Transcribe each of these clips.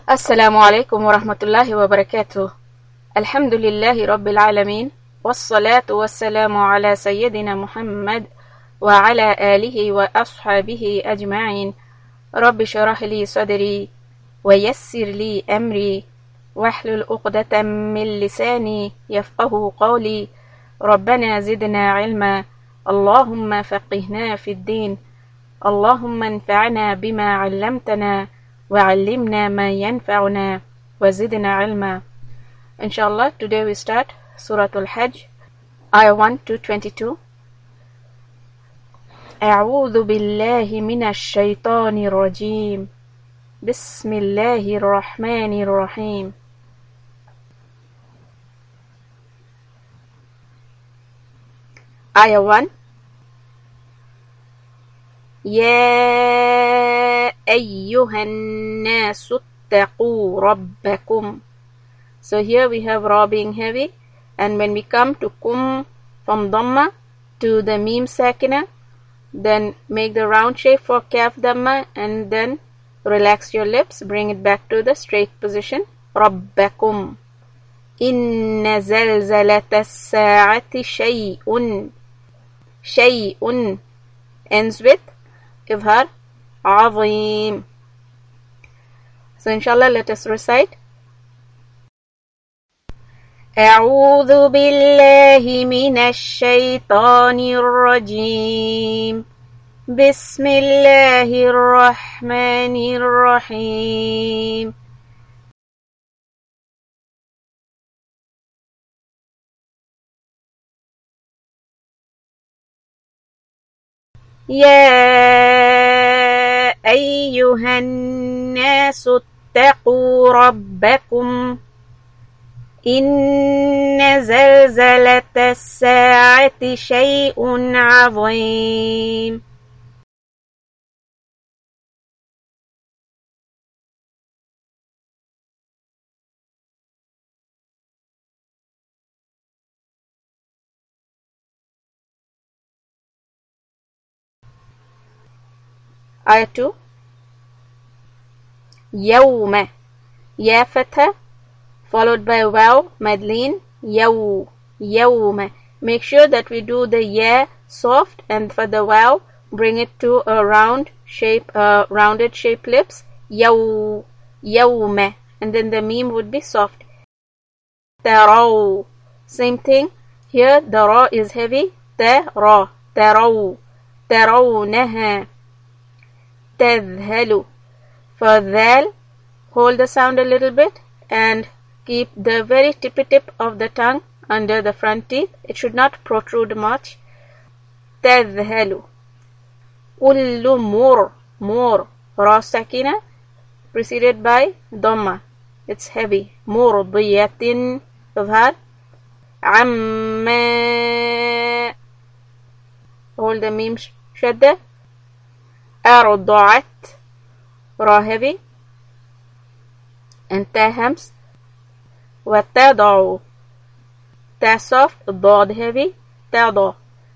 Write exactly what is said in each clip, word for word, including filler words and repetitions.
السلام عليكم ورحمة الله وبركاته. الحمد لله رب العالمين، والصلاة والسلام على سيدنا محمد وعلى آله وأصحابه أجمعين. رب شرح لي صدري ويسر لي أمري واحلل عقدة من لساني يفقه قولي. ربنا زدنا علما، اللهم فقهنا في الدين، اللهم انفعنا بما علمتنا وعلمنا ما ينفعنا وزدنا علما. Inshallah, today we start Surah Al-Hajj, Ayah one to twenty-two. أعوذ بالله من الشيطان الرجيم بسم الله الرحمن الرحيم. Ayah one. يا أيها الناس اتقوا ربكم. So here we have ra being heavy, and when we come to kum from dhamma to the mim sakina, then make the round shape for kaf dhamma and then relax your lips, bring it back to the straight position. ربكم. إن زلزلة الساعة شيء. شيء ends with Izhar Azim. So inshallah, let us recite. أعوذ بالله من الشيطان الرجيم بسم الله الرحمن الرحيم. يا أيها الناس اتقوا ربكم إن زلزلة الساعة شيء عظيم. Ayah two. يوم. Ya fatha followed by waw madleen. Yaw. Yawma. Make sure that we do the ya soft, and for the waw bring it to a round shape, uh, rounded shape lips. Yaw. Yawma. And then the meme would be soft. Taraw. Same thing. Here the ra is heavy. Tara. Taraw. Tarawnaha. Tadhalu. For dhal, hold the sound a little bit and keep the very tippy tip of the tongue under the front teeth. It should not protrude much. Tadhalu. Ullu mur. Mur. Ra sakina preceded by dhamma. It's heavy. Murdiyatin. Izhar. Amma. Hold the meme shadda. أرضعت. Ra heavy and ta hams. وتضع. Ta soft, ضاد heavy. تضع.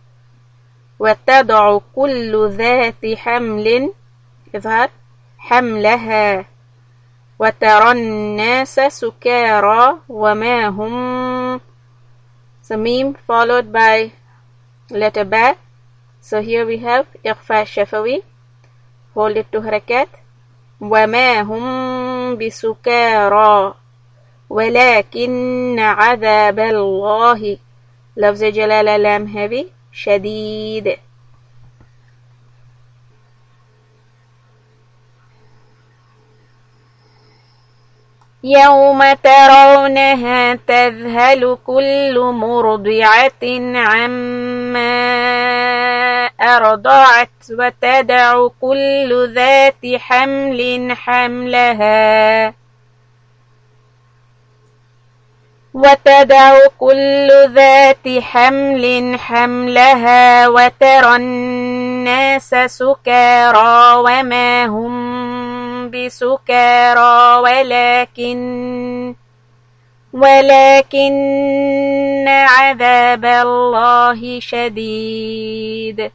وتضع كل ذات حمل. إظهار. حملها. وترى الناس سكارى وما هم. So meme followed by letter ba. So here we have إخفاء شفوي. Hold it to harakat. وما هم بسكارى ولكن عذاب الله. لفظ جلالة لام heavy. شديد. يوم ترونها تذهل كل مرضعة عما أرضعت وتدع كل ذات حمل حملها. وتدع كل ذات حمل حملها وترى الناس سكارى وما هم بسكارى ولكن ولكن عذاب الله شديد.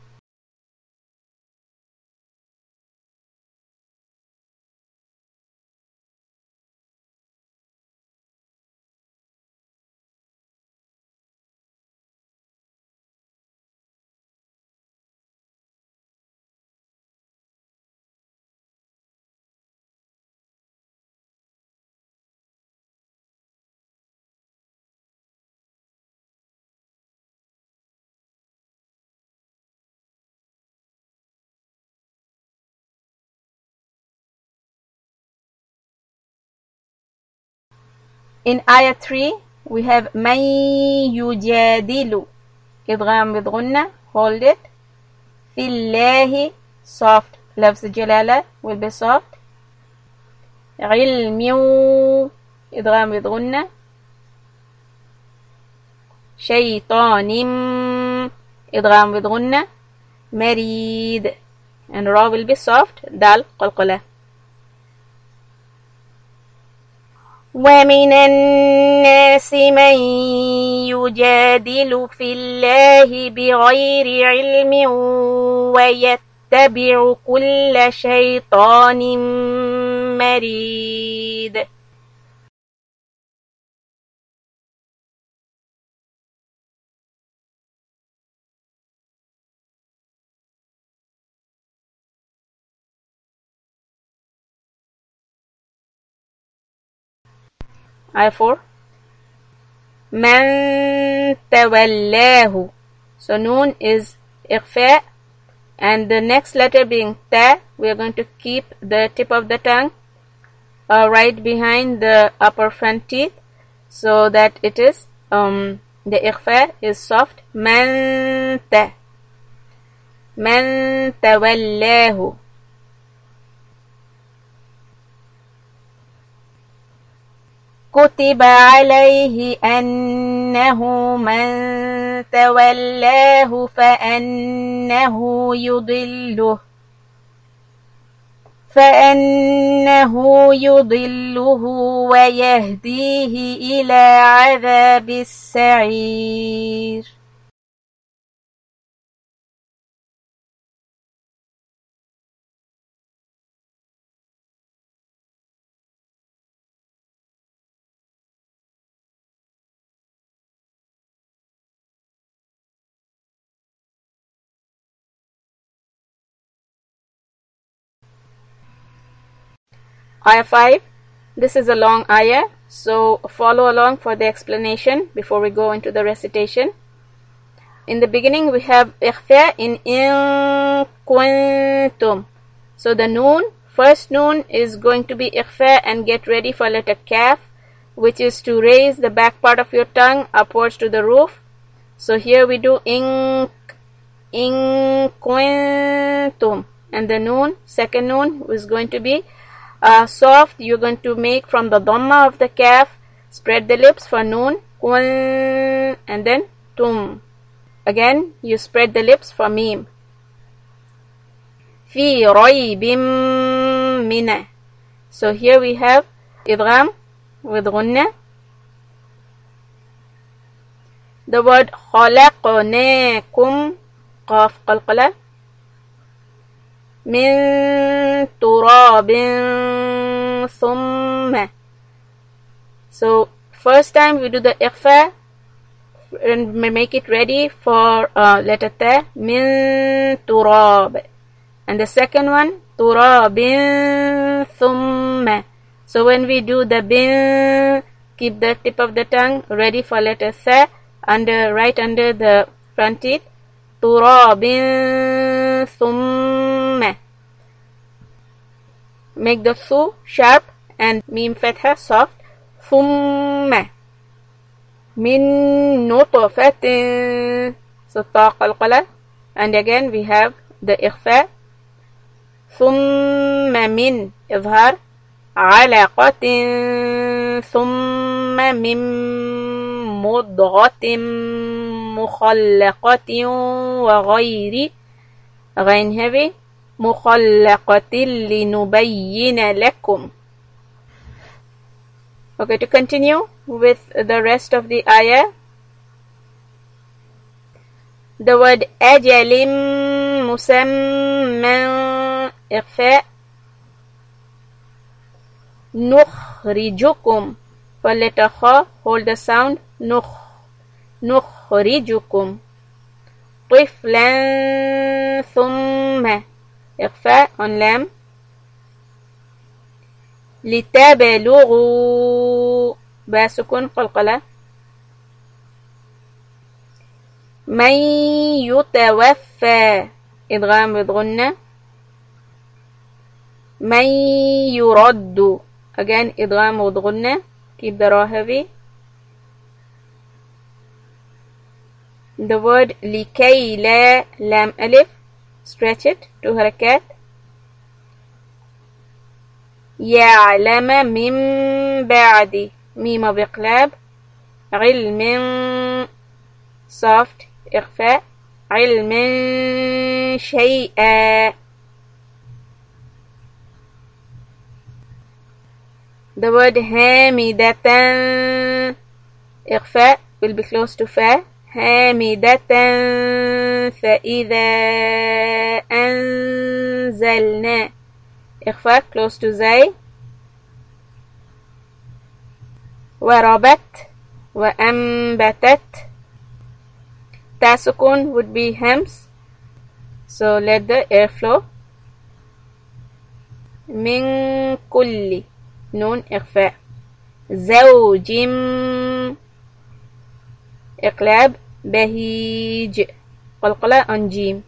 In ayah three, we have من يجادل إدغام with غنة, hold it. في الله, soft, لفظ جلالة will be soft. علم إدغام with غنة. شيطان إدغام with غنة. مريد, and ra will be soft, dal قلقلة. ومن الناس من يجادل في الله بغير علم ويتبع كل شيطان مريد. Ayah four. Man tawallahu. So noon is ikhfa, and the next letter being ta, we are going to keep the tip of the tongue uh, right behind the upper front teeth, so that it is um the ikhfa is soft. Man ta. Man tawallahu. كتب عليه أنه من تولاه فأنه يضله فأنه يضله ويهديه إلى عذاب السعير. Ayah five. This is a long ayah, so follow along for the explanation before we go into the recitation. In the beginning we have ikhfa in in kuntum. So the noon, first noon is going to be ikhfa, and get ready for letter kaf, which is to raise the back part of your tongue upwards to the roof. So here we do in in kuntum, and the noon, second noon, is going to be Uh, soft. You're going to make from the dhamma of the kaf, spread the lips for noon, and then tum. Again, you spread the lips for mim. Fi raybim mina. So here we have idgham with gunna. The word khalaqnakum, qaf qalqala. Min turabin thumma. So first time we do the ikhfa and make it ready for uh, letter ta, min turab, and the second one turabin thumma. So when we do the bin, keep the tip of the tongue ready for letter tha, under right under the front teeth. Turabin thumma. Make the thu sharp and mim fatha soft. Thumma. Min nutfatin. So ta qalqala. And again we have the ikhfa. Thumma min izhar. Alaqatin. Thumma min mudghatin mukhallaqatin wa ghayri. Ghain heavy. Mukhallaqatin linubayyina lakum. Okay, to continue with the rest of the ayah. The word ajalim musamman ikhfa. Nukhrijukum. For letter kha, hold the sound. Nukh. Nukhrijukum. Tiflan thumma. Ikhfa on lam. لتبلغوا باسكن قلقلة. من يتوفى إدغام بغنة. من يرد again إدغام بغنة. keep the ra heavy. The word لكي لا لام ألف, stretch it, two حركات. يعلم من بعد, ميم بإقلاب. علم soft إخفاء. علم شيئا. The word هامدة, إخفاء, will be close to فا. هامدة فإذا أنزلنا, إخفاء, close to زي. وربت وأنبتت. تاسكون would be hems, so let the air flow. من كل, نون إخفاء. زوج إقلاب. بهيج, قلقلة on جيم.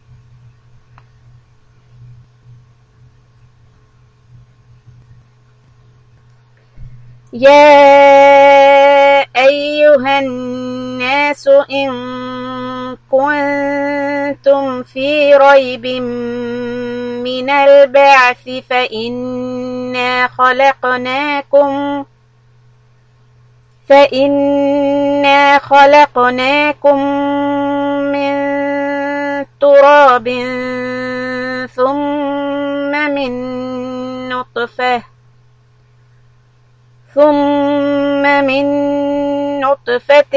يا أيها الناس إن كنتم في ريب من البعث فإنا خلقناكم فإنا خلقناكم من تراب ثم من نطفة ثم من نطفة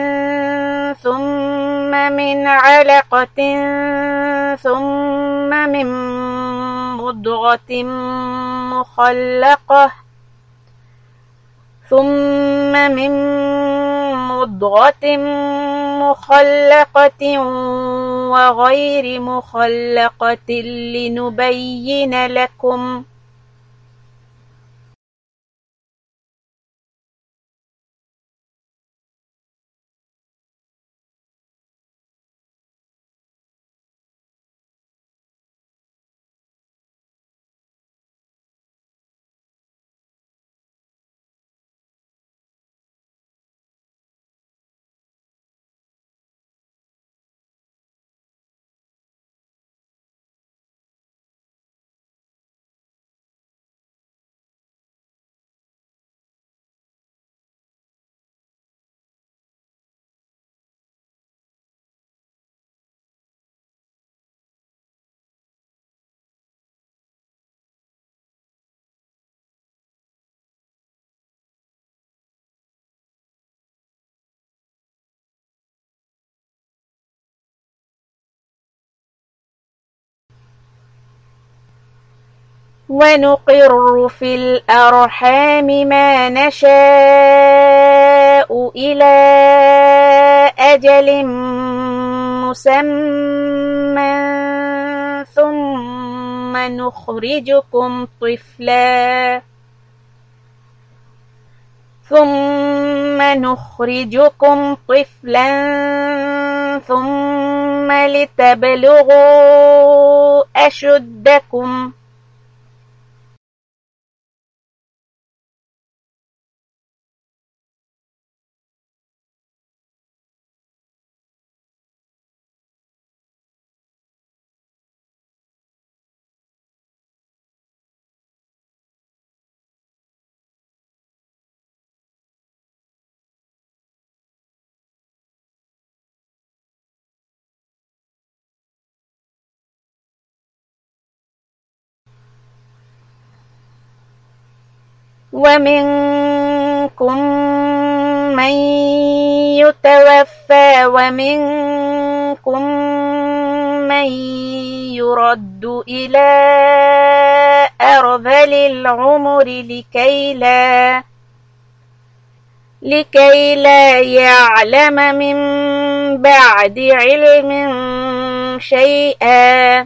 ثم من علقة ثم من مضغة مخلقة ثم من مضغة مخلقة وغير مخلقة لنبين لكم. ونقر في الأرحام ما نشاء إلى أجل مسمى ثم نخرجكم طفلا ثم نخرجكم طفلا ثم لتبلغوا أشدكم. ومنكم من يتوفى ومنكم من يرد إلى أرذل العمر لكي لا لكي لا يعلم من بعد علم شيئا.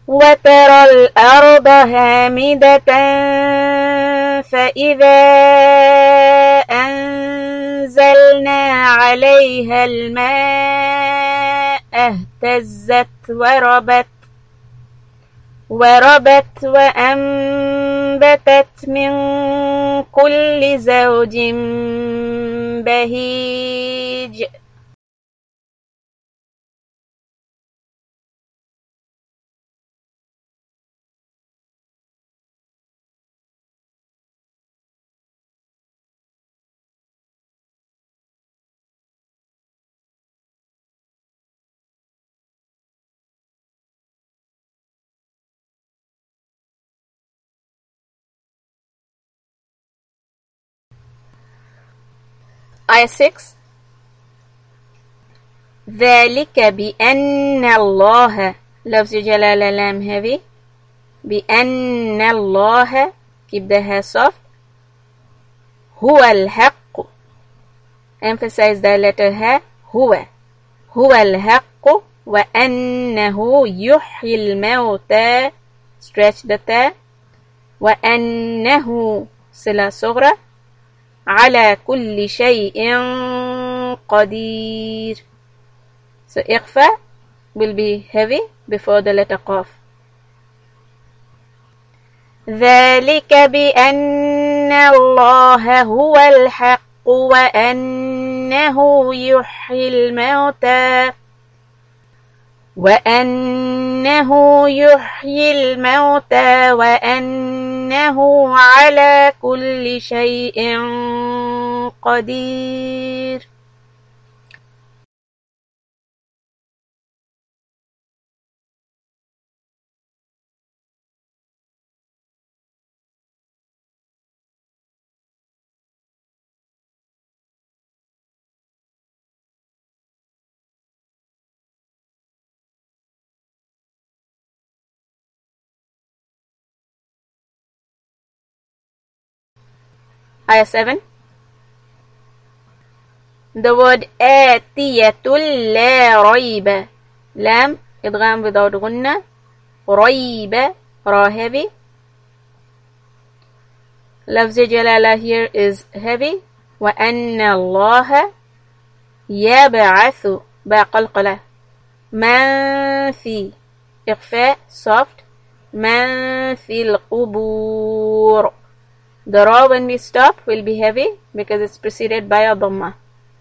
وترى الأرض هامدة فإذا أنزلنا عليها الماء اهتزت وربت وربت وأنبتت من كل زوج بهيج. آية six. ذلك بأن الله لفظ جلالة لام heavy. بأن الله keep the hair soft. هو الحق emphasize the letter ها. هو هو الحق وأنه يحيي الموتى stretch the ta. وأنه صلة صغرى على كل شيء قدير. So إخفاء will be heavy before the letter قاف. ذلك بأن الله هو الحق وأنه يحيي الموتى وأنه يحيي الموتى وأنه على كل شيء قدير. Ayah seven. The word آتية لا ريب. Lam idgham without gunna. ريب ra heavy. Lafz jalala here is heavy. وأن الله يبعث با قلقلة. من في إخفاء soft. من في القبور. The ra when we stop will be heavy because it's preceded by a dhamma.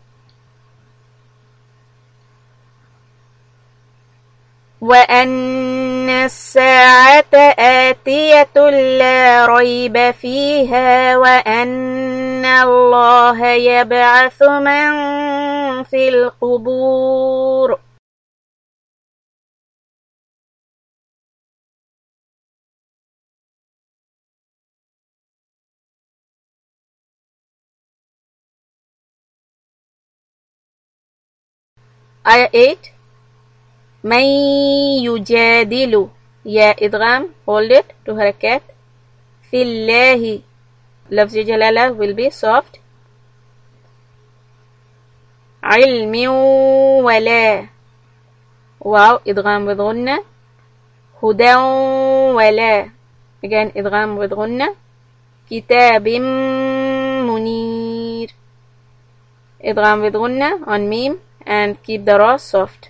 وأن الساعة آتية لا ريب فيها وأن الله يبعث من في القبور. Ayah eight. من يجادل يا إدغام hold it to harakat. في الله لفظ جلالة will be soft. علم ولا واو إدغام with غنة. هدى ولا again إدغام with غنة. كتاب منير إدغام with غنة on meme and keep the ra soft.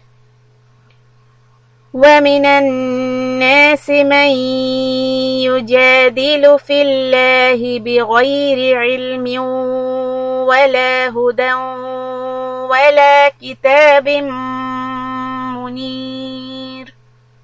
ومن الناس من يجادل في الله بغير علم ولا هدى ولا كتاب منير.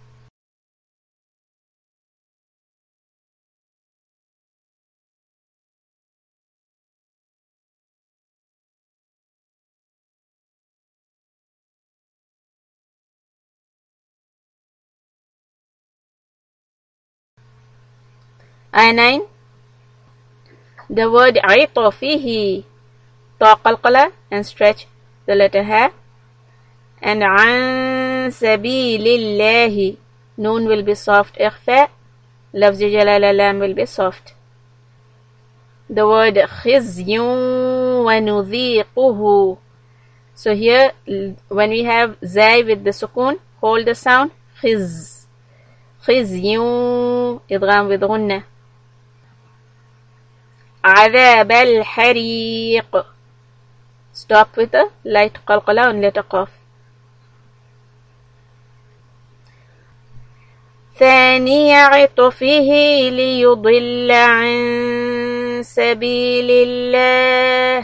Ayah nine. The word عِطْ فيه ta qalqala and stretch the letter ha. And عن سبيل الله noon will be soft إخفاء. لفظ جلالة lam will be soft. The word خزي ونذيقه. So here when we have zai with the sukun, hold the sound khiz. خزي إدغام بغنة. عذاب الحريق stop with a light قلقلة on letter قاف. ثاني عطفه ليضل عن سبيل الله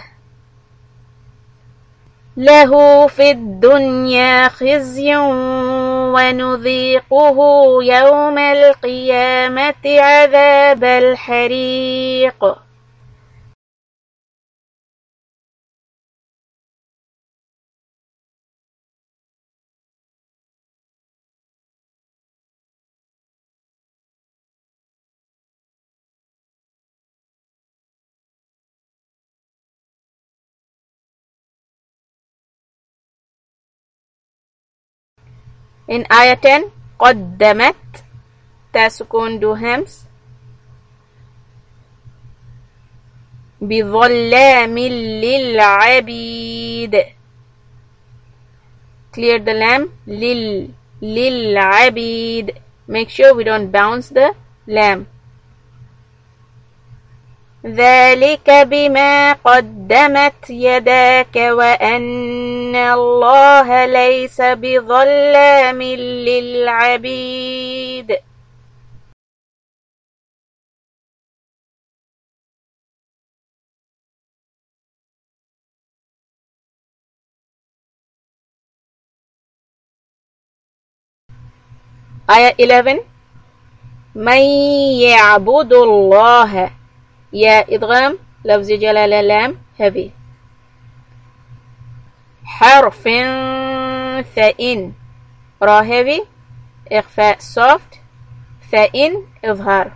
له في الدنيا خزي ونذيقه يوم القيامة عذاب الحريق. In ayah ten, قدمت تسكن do hams بظلام للعبيد. Clear the lam. لل للعبيد. Make sure we don't bounce the lam. ذلك بما قدمت يداك وأن الله ليس بظلام للعبيد. Ayah eleven. من يعبد الله يا إدغام لفظ جلالة لام heavy. حرف فإن را heavy إخفاء soft فإن إظهار.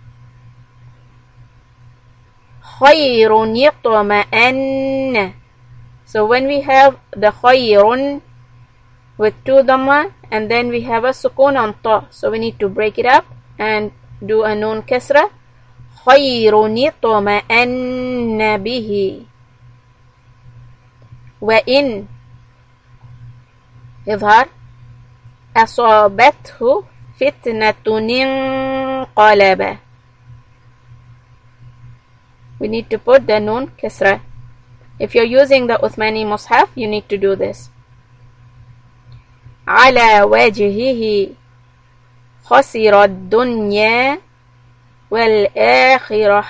خير يطمئن. So when we have the خير with two dhamma and then we have a sukun on ta, so we need to break it up and do a nun kasra. خير يطمئن به. وإن إظهار. أصابته فتنة انقلب. We need to put the nun kasra. If you're using the Uthmani Mus'haf, you need to do this. على وجهه خسر الدنيا والآخرة.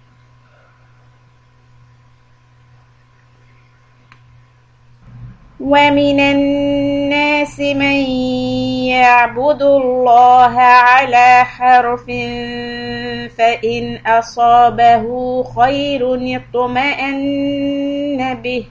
ومن الناس من يعبد الله على حرف فإن أصابه خير اطمأن به.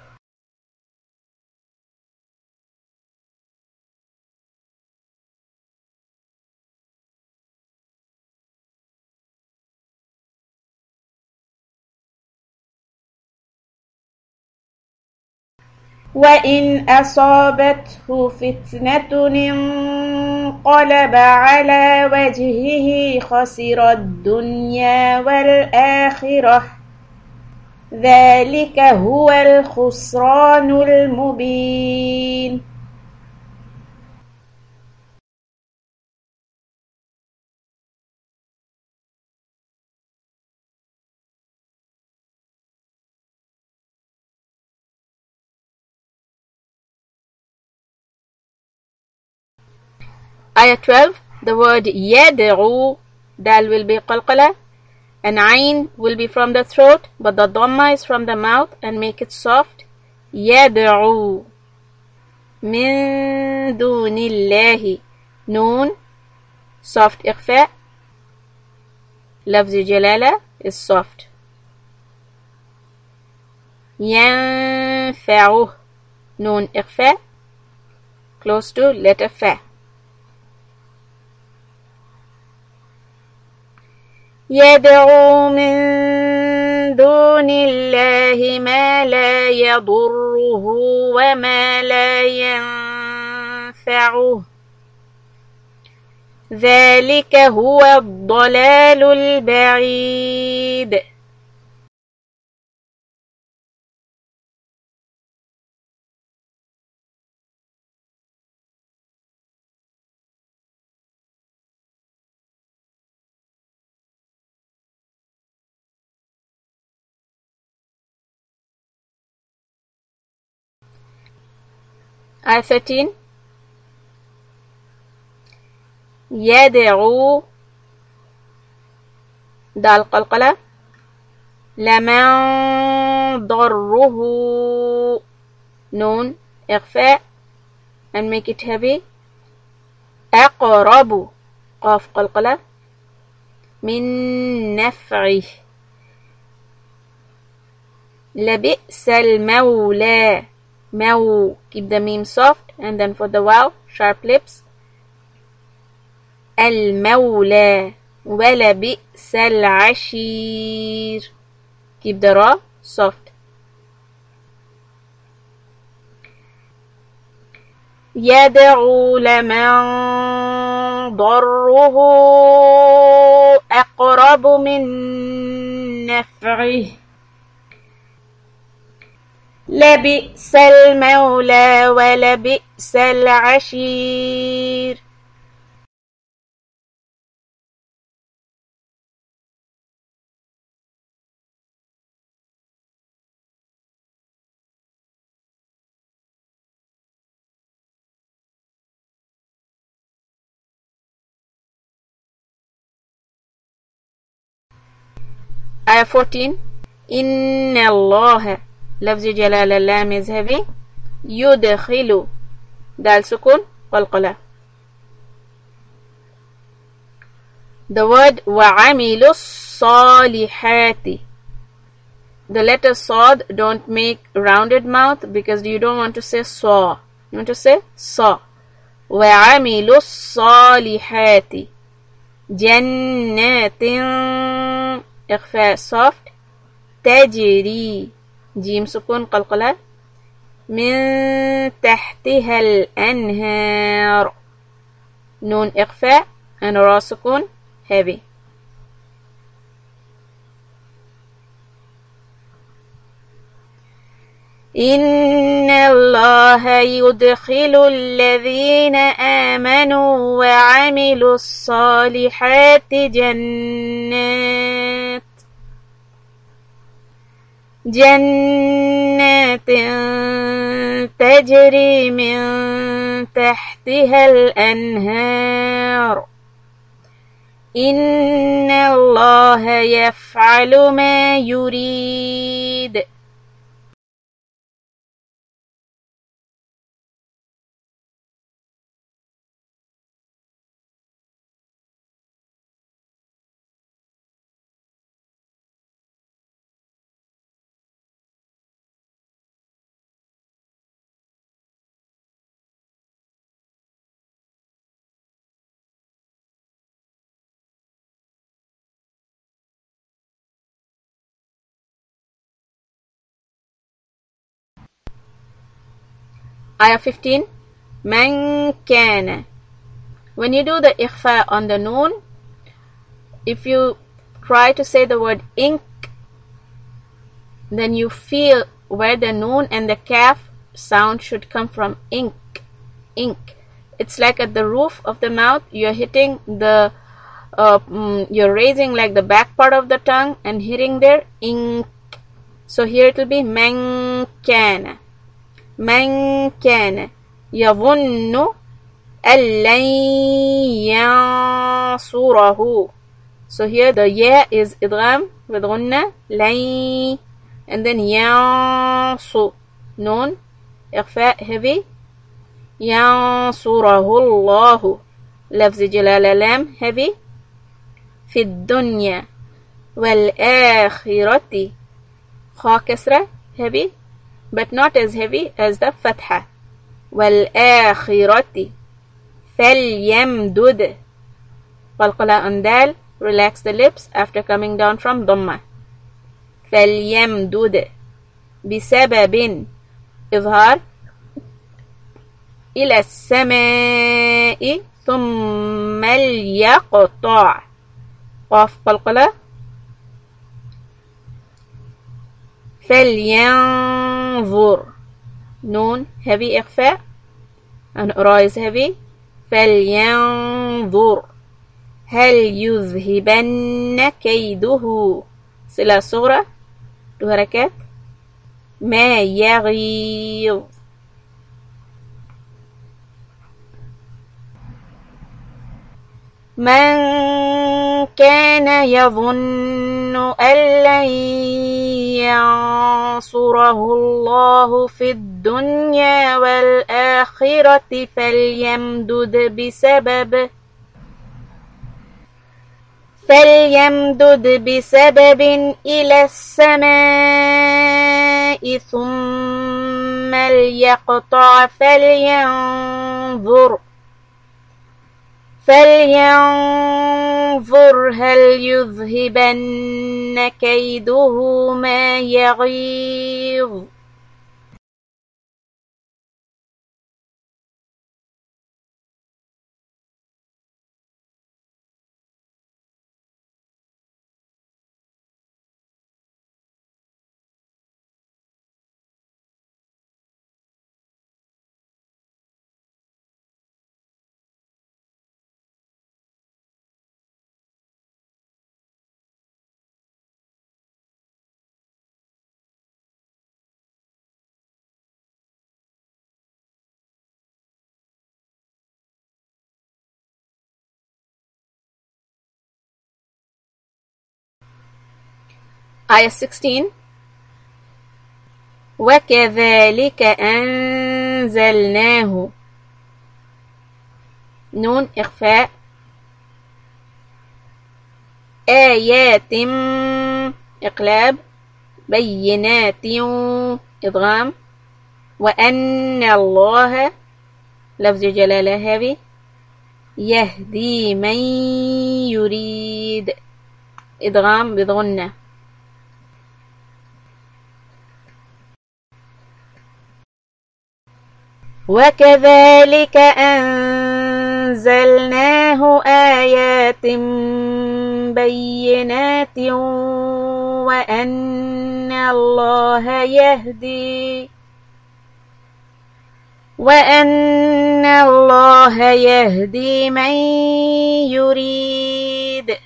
وإن أصابته فتنة انقلب على وجهه خسر الدنيا والآخرة ذلك هو الخسران المبين. Ayah twelve, the word yad'u, dal will be qalqala, and ayn will be from the throat, but the dhamma is from the mouth, and make it soft. Yad'u. Min dunillahi. Noon, soft ikhfa. Lafzi jalala is soft. Yanfa'uh. Noon ikhfa. Close to letter fa. يدعو من دون الله ما لا يضره وما لا ينفعه ذلك هو الضلال البعيد. آية thirteen. يدعو دال قلقلة. لمن ضره نون إخفاء and make it heavy. أقرب قاف قلقلة. من نفعه. لبئس المولى مو keep the meme soft and then for the wow sharp lips. المولى. ولبئس العشير keep the ra soft. يدعو لمن ضره أقرب من نفعه. لبئس المولى ولبئس العشير. آية fourteen. إن الله لفظ جلال اللام is heavy. يدخل دال سكون قلقلة. The word وعملوا الصالحات. The letter صاد don't make rounded mouth because you don't want to say saw. You want to say saw. وعملوا الصالحات. جنات إخفاء soft. تجري جيم سكون قلقلة. من تحتها الأنهار نون إخفاء and را سكون heavy. إن الله يدخل الذين آمنوا وعملوا الصالحات جنات جنات تجري من تحتها الأنهار. إن الله يفعل ما يريد. Ayah fifteen. Man kana. When you do the ikhfa on the noon, if you try to say the word ink, then you feel where the noon and the kaf sound should come from. Ink, ink. It's like at the roof of the mouth, you're hitting the, uh, mm, you're raising like the back part of the tongue and hitting there, ink. So here it will be man kana. من كان يظن أن لن ينصره. So here the ya is idgham with غنة لن and then ينصو نون إخفاء heavy. ينصره الله لفظ جلال لام heavy. في الدنيا والآخرة خا كسرة heavy but not as heavy as the fatha. والآخرة فليمدد قلقلة on dal. Relax the lips after coming down from dhamma. فليمدد بسبب إظهار إلى السماء ثم ليقطع قاف قلقلة. فلينظر نون heavy إخفاء and را is heavy. فلينظر هل يذهبن كيده صلة صغرى دو حركات. ما يغيظ. من كان يظن أن لن ينصره الله في الدنيا والآخرة فليمدد بسبب فليمدد بسبب إلى السماء ثم ليقطع فلينظر فلينظر هل يذهبن كيده ما يغيظ. آية sixteen. وكذلك أنزلناه، نون إخفاء، آيات إقلاب، بينات إدغام، وأن الله لفظ جلالة هذه يهدي من يريد إدغام بغنة. وكذلك أنزلناه آيات بينات وأن الله يهدي وأن الله يهدي من يريد.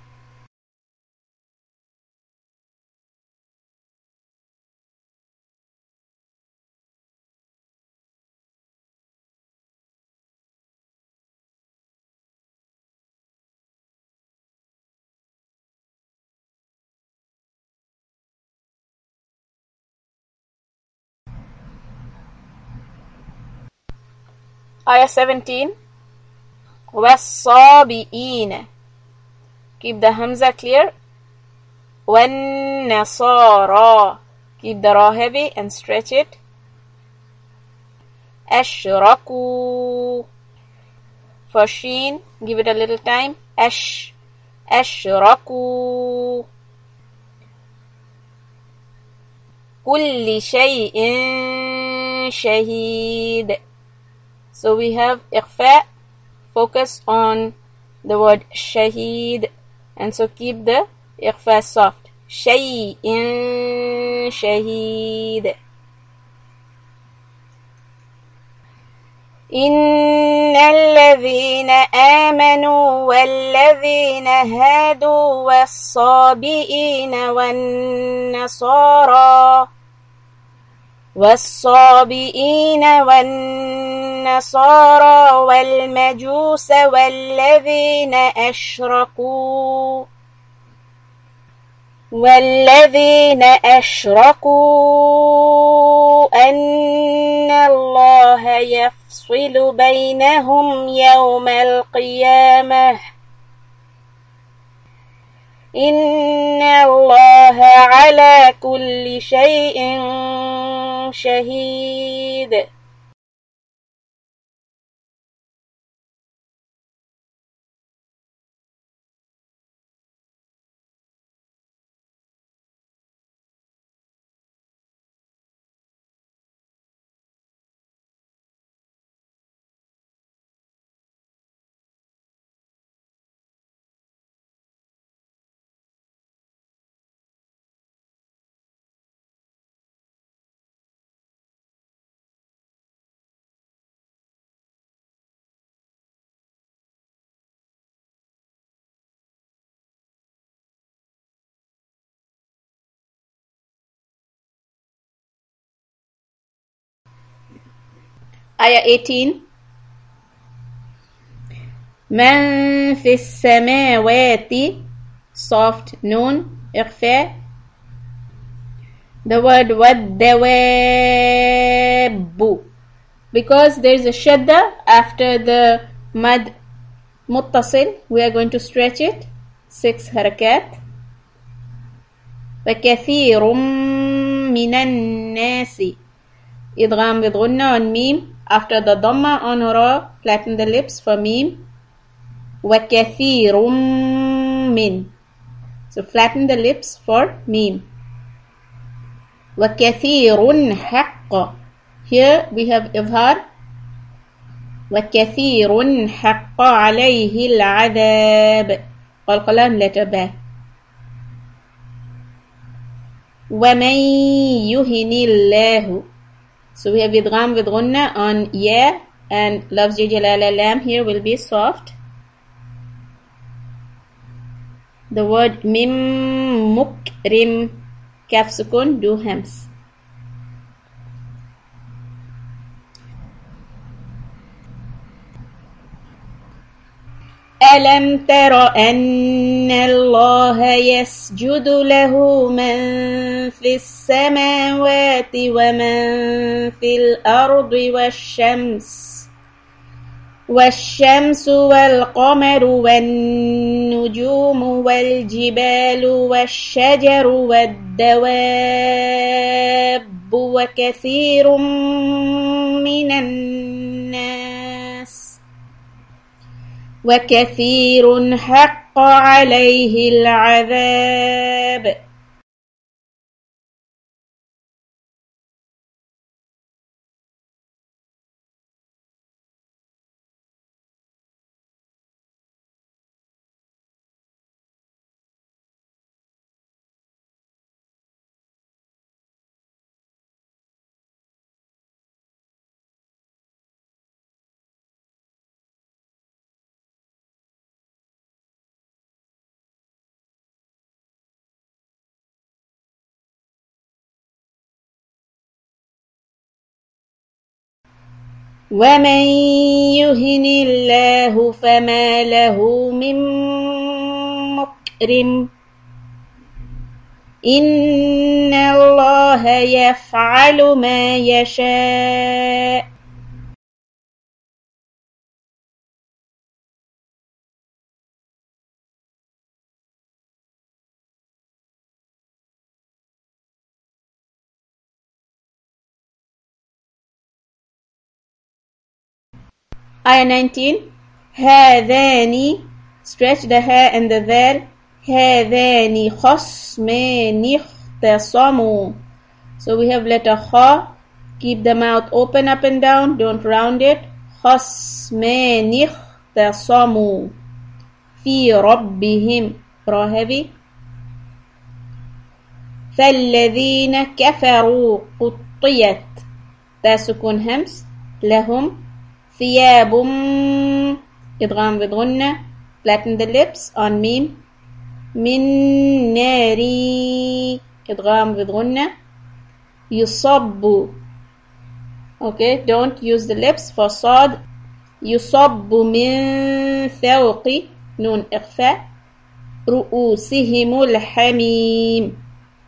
آية seventeen. والصابئين, keep the hamza clear. والنصارى, keep the ra heavy and stretch it. أشركوا, for sheen, give it a little time. أش أشركوا. كل شيء شهيد. So we have إخفاء, focus on the word shahid, and so keep the إخفاء soft. شيء شهيد. إن الذين آمنوا والذين هادوا والصابئين والنصارى والصابئين والنصارى والمجوس والذين أشركوا والذين أشركوا أن الله يفصل بينهم يوم القيامة إن الله على كل شيء شهيد. Ayah eighteen. من في السماوات soft noon إخفاء. the word والدواب because there is a shadda after the mad muttasil we are going to stretch it six harakat. وكثير من الناس إدغام بغنة on meme after the dhamma on ra flatten the lips for meme. وكثير من so flatten the lips for meme. وكثير حق here we have إظهار. وكثير حق عليه العذاب والقلم لتباه. ومن يهن الله so we have idgham with gunna on ya and lafz jalala lam here will be soft. the word mim mukrim kaf sukun do hams. ألم تر أن الله يسجد له من في السماوات ومن في الأرض والشمس والشمس والقمر والنجوم والجبال والشجر والدواب وكثير من الناس وكثير حق عليه العذاب. ومن يهن الله فما له من مكرم إن الله يفعل ما يشاء. Ayah nineteen. هذان stretch the ha and the ذال. هذان خصمان اختصموا. So we have letter kha. Keep the mouth open up and down. Don't round it. خصمان اختصموا في ربهم. Ra heavy. فالذين كفروا قطيت. تاسكون همس. لهم ثياب إدغام بغنة flatten the lips on meme. من نار إدغام بغنة يصب okay don't use the lips for صاد. يصب من فوق نون إخفاء رؤوسهم الحميم.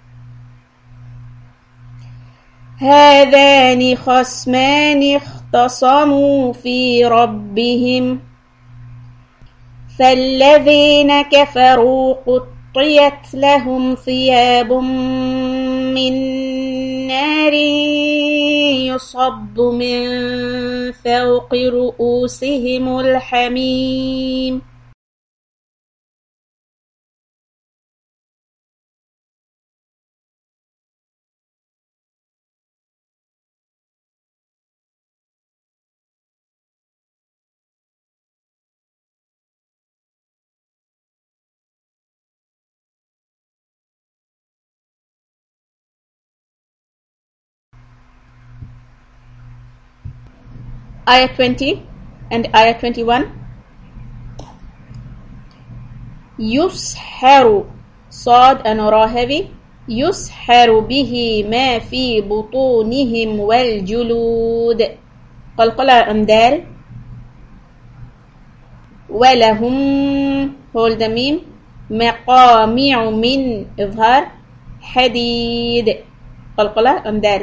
هذان خصمان اختصموا في ربهم فالذين كفروا قطيت لهم ثياب من نار يصب من فوق رؤوسهم الحميم. Ayah twenty and Ayah twenty-one. يسحر صاد and ra heavy. يسحر به ما في بطونهم والجلود. قلقلة أمدال. ولهم hold the meme مقامع من إظهار حديد قلقلة أمدال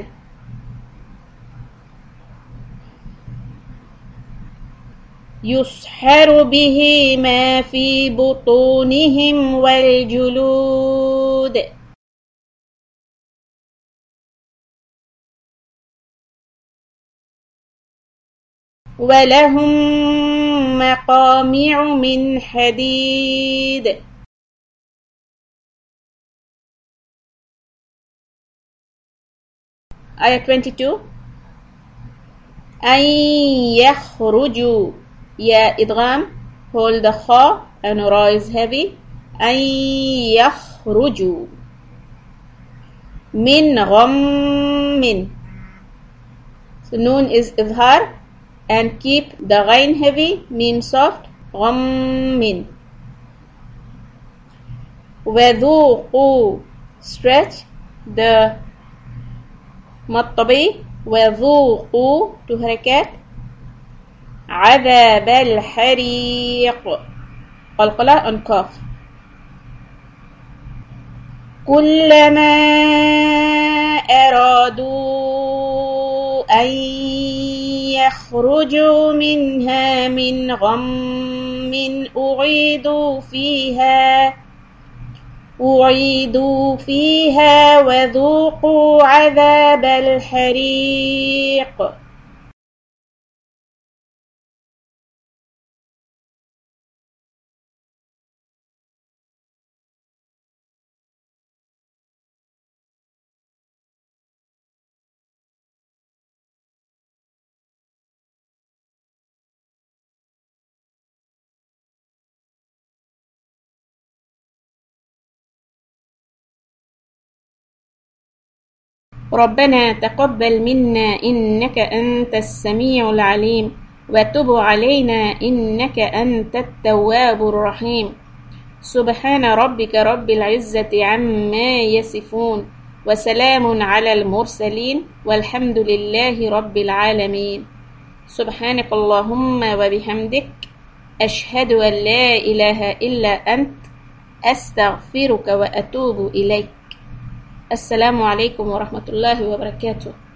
يسحر به ما في بطونهم والجلود ولهم مقامع من حديد آية twenty-two أن يخرجوا يا إدغام hold the خاء and rise heavy أن يخرجوا من غم so noon is إظهار and keep the غين heavy mean soft غم وذوقوا stretch the مطبي وذوقوا to حركات عذاب الحريق قلقلة on cough كلما أرادوا أن يخرجوا منها من غم أعيدوا فيها أعيدوا فيها وذوقوا عذاب الحريق ربنا تقبل منا إنك أنت السميع العليم وتب علينا إنك أنت التواب الرحيم سبحان ربك رب العزة عما يصفون وسلام على المرسلين والحمد لله رب العالمين سبحانك اللهم وبحمدك أشهد أن لا إله إلا أنت أستغفرك وأتوب إليك السلام عليكم ورحمة الله وبركاته